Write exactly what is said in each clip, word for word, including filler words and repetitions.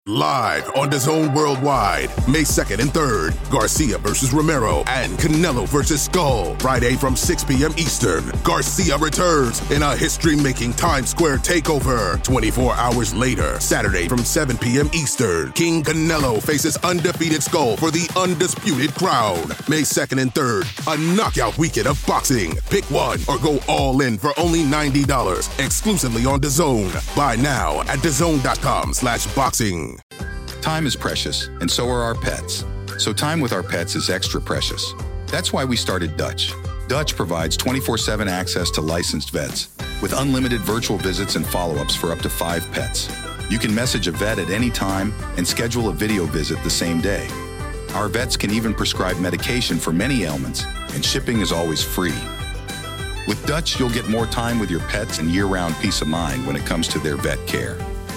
Live on DAZN Worldwide, May second and third, Garcia versus Romero and Canelo versus Skull. Friday from six p.m. Eastern, Garcia returns in a history-making Times Square takeover. twenty-four hours later, Saturday from seven p.m. Eastern, King Canelo faces undefeated Skull for the undisputed crown. May second and third, a knockout weekend of boxing. Pick one or go all in for only ninety dollars, exclusively on DAZN. Buy now at DAZN.com slash boxing. Time is precious, and so are our pets. So time with our pets is extra precious. That's why we started Dutch. Dutch provides twenty-four seven access to licensed vets with unlimited virtual visits and follow-ups for up to five pets. You can message a vet at any time and schedule a video visit the same day. Our vets can even prescribe medication for many ailments, and shipping is always free. With Dutch, you'll get more time with your pets and year-round peace of mind when it comes to their vet care.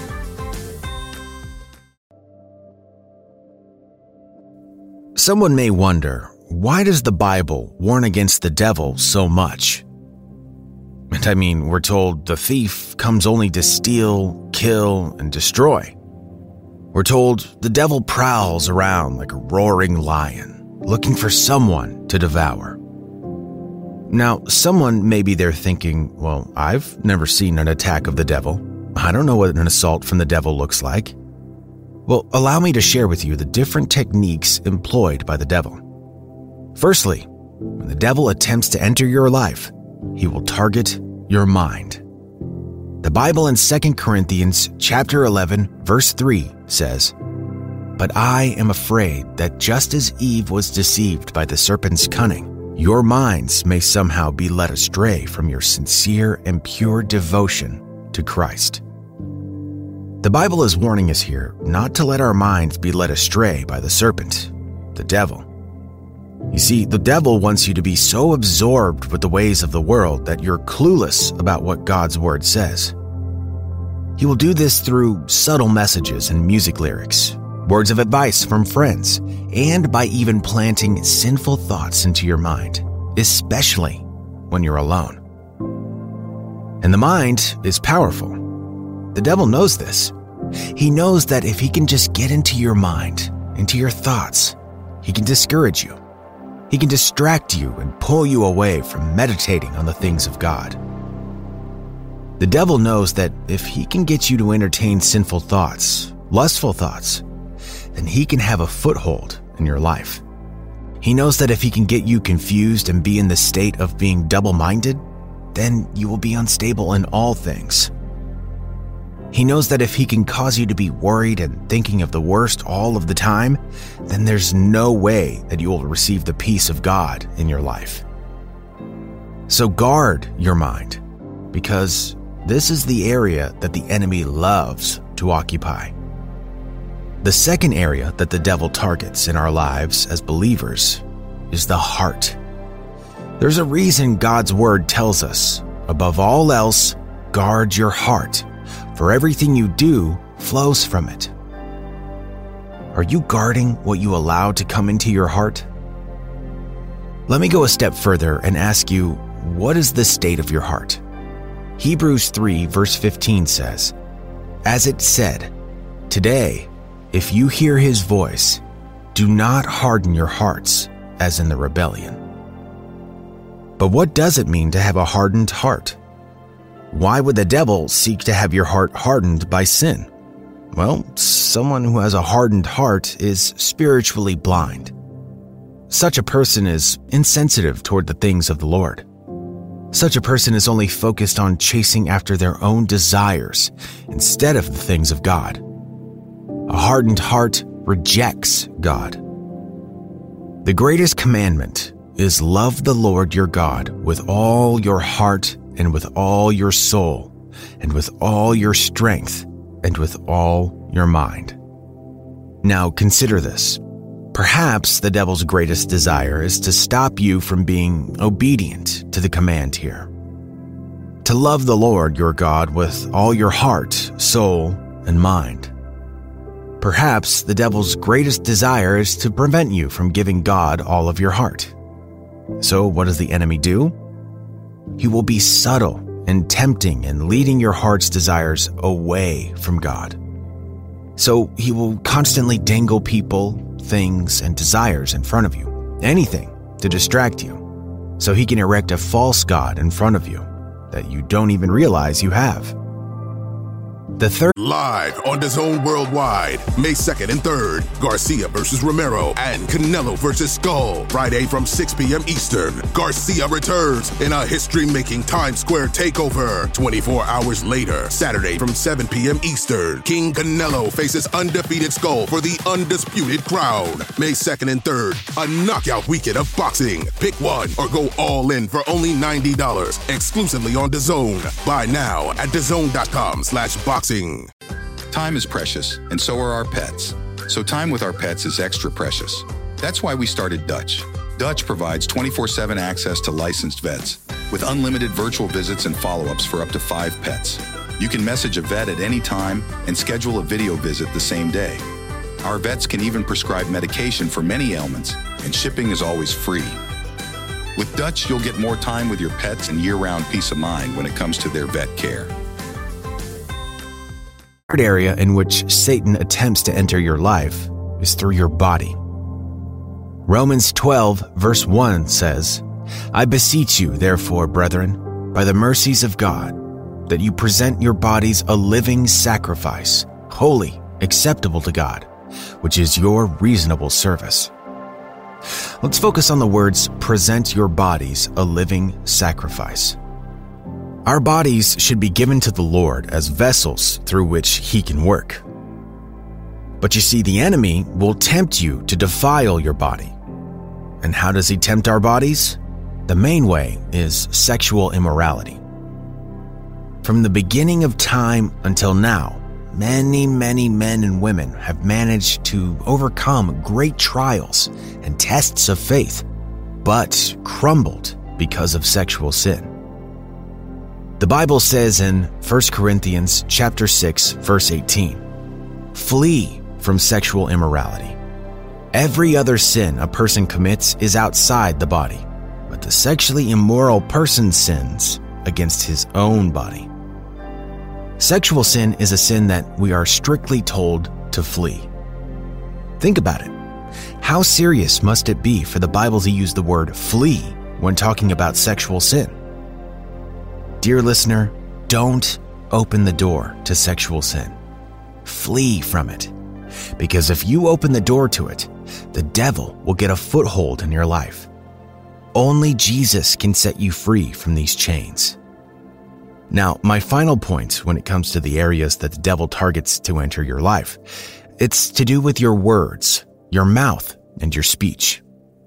Someone may wonder, why does the Bible warn against the devil so much? And I mean, we're told the thief comes only to steal, kill, and destroy. We're told the devil prowls around like a roaring lion, looking for someone to devour. Now, someone may be there thinking, well, I've never seen an attack of the devil. I don't know what an assault from the devil looks like. Well, allow me to share with you the different techniques employed by the devil. Firstly, when the devil attempts to enter your life, he will target your mind. The Bible in Second Corinthians chapter eleven, verse three says, "But I am afraid that just as Eve was deceived by the serpent's cunning, your minds may somehow be led astray from your sincere and pure devotion to Christ." The Bible is warning us here not to let our minds be led astray by the serpent, the devil. You see, the devil wants you to be so absorbed with the ways of the world that you're clueless about what God's word says. He will do this through subtle messages and music lyrics, words of advice from friends, and by even planting sinful thoughts into your mind, especially when you're alone. And the mind is powerful. The devil knows this. He knows that if he can just get into your mind, into your thoughts, he can discourage you. He can distract you and pull you away from meditating on the things of God. The devil knows that if he can get you to entertain sinful thoughts, lustful thoughts, then he can have a foothold in your life. He knows that if he can get you confused and be in the state of being double-minded, then you will be unstable in all things. He knows that if he can cause you to be worried and thinking of the worst all of the time, then there's no way that you will receive the peace of God in your life. So guard your mind, because this is the area that the enemy loves to occupy. The second area that the devil targets in our lives as believers is the heart. There's a reason God's word tells us, above all else, guard your heart, for everything you do flows from it. Are you guarding what you allow to come into your heart? Let me go a step further and ask you, what is the state of your heart? Hebrews three verse fifteen says, "As it said, today, if you hear his voice, do not harden your hearts as in the rebellion." But what does it mean to have a hardened heart? Why would the devil seek to have your heart hardened by sin? Well, someone who has a hardened heart is spiritually blind. Such a person is insensitive toward the things of the Lord. Such a person is only focused on chasing after their own desires instead of the things of God. A hardened heart rejects God. The greatest commandment is love the Lord your God with all your heart and with all your soul, and with all your strength, and with all your mind. Now consider this. Perhaps the devil's greatest desire is to stop you from being obedient to the command here. To love the Lord your God with all your heart, soul, and mind. Perhaps the devil's greatest desire is to prevent you from giving God all of your heart. So what does the enemy do? He will be subtle and tempting and leading your heart's desires away from God. So he will constantly dangle people, things, and desires in front of you. Anything to distract you. So he can erect a false god in front of you that you don't even realize you have. The third Live on DAZN Worldwide, May second and third, Garcia versus Romero and Canelo versus Skull. Friday from six p.m. Eastern, Garcia returns in a history-making Times Square takeover. twenty-four hours later, Saturday from seven p.m. Eastern, King Canelo faces undefeated Skull for the undisputed crown. May second and third, a knockout weekend of boxing. Pick one or go all in for only ninety dollars, exclusively on DAZN. Buy now at DAZN.com slash boxing. Time is precious, and so are our pets. So time with our pets is extra precious. That's why we started Dutch. Dutch provides twenty-four seven access to licensed vets with unlimited virtual visits and follow-ups for up to five pets. You can message a vet at any time and schedule a video visit the same day. Our vets can even prescribe medication for many ailments, and shipping is always free. With Dutch, you'll get more time with your pets and year-round peace of mind when it comes to their vet care. third area in which Satan attempts to enter your life is through your body. Romans twelve, verse one says, I beseech you, therefore, brethren, by the mercies of God, that you present your bodies a living sacrifice, holy, acceptable to God, which is your reasonable service. Let's focus on the words, present your bodies a living sacrifice. Our bodies should be given to the Lord as vessels through which He can work. But you see, the enemy will tempt you to defile your body. And how does he tempt our bodies? The main way is sexual immorality. From the beginning of time until now, many, many men and women have managed to overcome great trials and tests of faith, but crumbled because of sexual sin. The Bible says in First Corinthians chapter six, verse eighteen, flee from sexual immorality. Every other sin a person commits is outside the body, but the sexually immoral person sins against his own body. Sexual sin is a sin that we are strictly told to flee. Think about it. How serious must it be for the Bible to use the word flee when talking about sexual sin? Dear listener, don't open the door to sexual sin. Flee from it. Because if you open the door to it, the devil will get a foothold in your life. Only Jesus can set you free from these chains. Now, my final point when it comes to the areas that the devil targets to enter your life, it's to do with your words, your mouth, and your speech.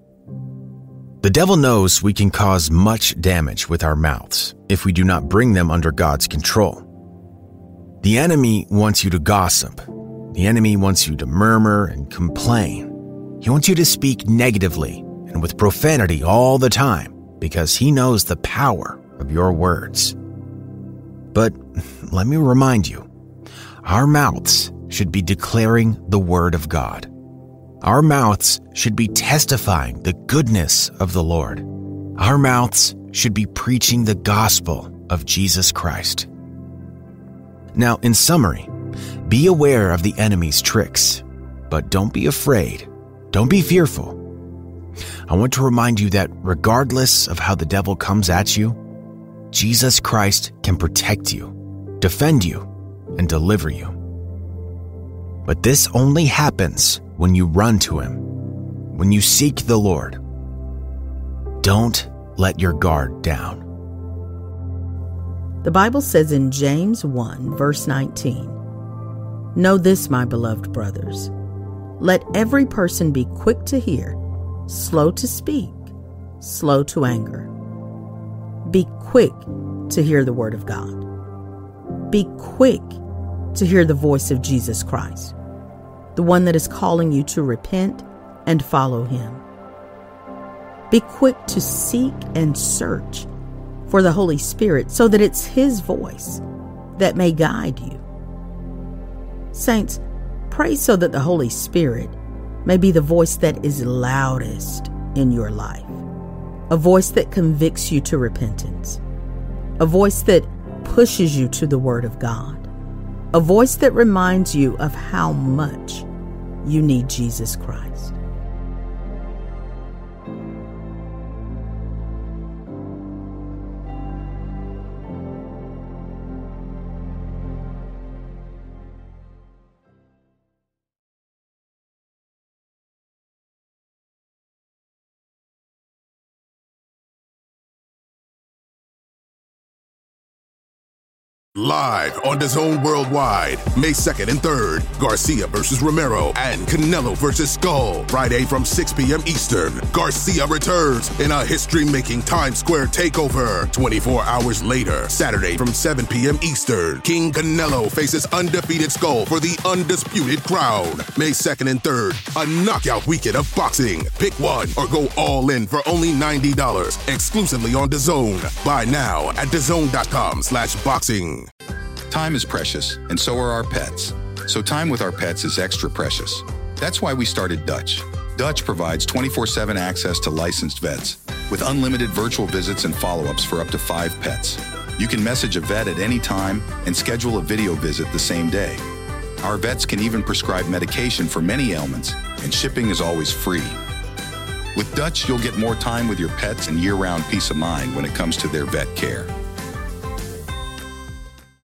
The devil knows we can cause much damage with our mouths if we do not bring them under God's control. The enemy wants you to gossip. The enemy wants you to murmur and complain. He wants you to speak negatively and with profanity all the time because he knows the power of your words. But let me remind you, our mouths should be declaring the word of God. Our mouths should be testifying the goodness of the Lord. Our mouths should be preaching the gospel of Jesus Christ. Now, in summary, be aware of the enemy's tricks, but don't be afraid. Don't be fearful. I want to remind you that regardless of how the devil comes at you, Jesus Christ can protect you, defend you, and deliver you. But this only happens when you run to Him, when you seek the Lord. Don't let your guard down. The Bible says in James one, verse nineteen, know this, my beloved brothers, let every person be quick to hear, slow to speak, slow to anger. Be quick to hear the word of God. Be quick to hear the voice of Jesus Christ, the one that is calling you to repent and follow Him. Be quick to seek and search for the Holy Spirit so that it's His voice that may guide you. Saints, pray so that the Holy Spirit may be the voice that is loudest in your life, a voice that convicts you to repentance, a voice that pushes you to the Word of God, a voice that reminds you of how much you need Jesus Christ. Live on DAZN Worldwide, May second and third, Garcia versus Romero and Canelo versus Skull. Friday from six p.m. Eastern, Garcia returns in a history-making Times Square takeover. twenty-four hours later, Saturday from seven p.m. Eastern, King Canelo faces undefeated Skull for the undisputed crown. May second and third, a knockout weekend of boxing. Pick one or go all in for only ninety dollars, exclusively on DAZN. Buy now at DAZN.com slash boxing. Time is precious, and so are our pets. So time with our pets is extra precious. That's why we started Dutch. Dutch provides twenty-four seven access to licensed vets, with unlimited virtual visits and follow-ups for up to five pets. You can message a vet at any time and schedule a video visit the same day. Our vets can even prescribe medication for many ailments, and shipping is always free. With Dutch, you'll get more time with your pets and year-round peace of mind when it comes to their vet care.